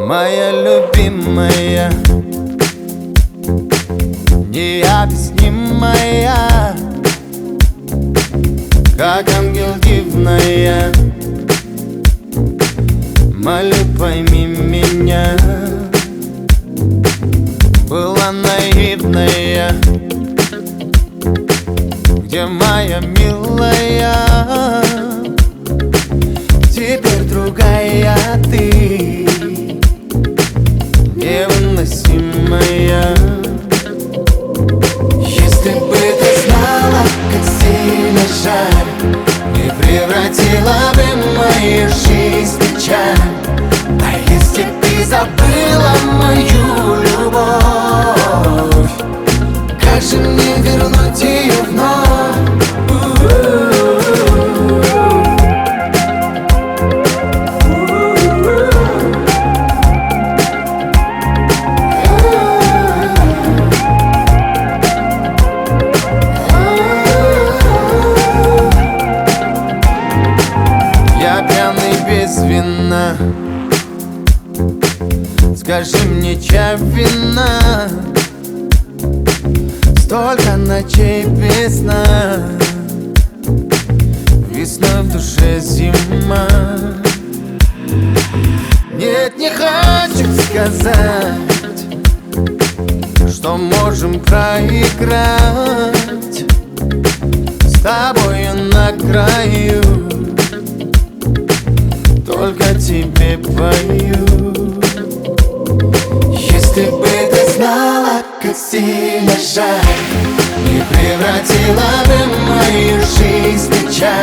моя любимая, необъяснимая, как ангел дивная. Молю, пойми меня, была наивная. Где моя милая? Теперь другая ты, невыносимая. Если бы ты знала, как сильно жаль, не превратила бы мою жизнь в печаль. А если ты забыла мою любовь, как же мне вернуть ее вновь? Я пьяный без вина, скажи мне, чья вина? Столько ночей без сна, весной в душе зима. Нет, не хочу сказать, что можем проиграть с тобою на краю. Только тебе пою. Если бы ты знала, как сильно жаль, не превратила бы мою жизнь в печаль.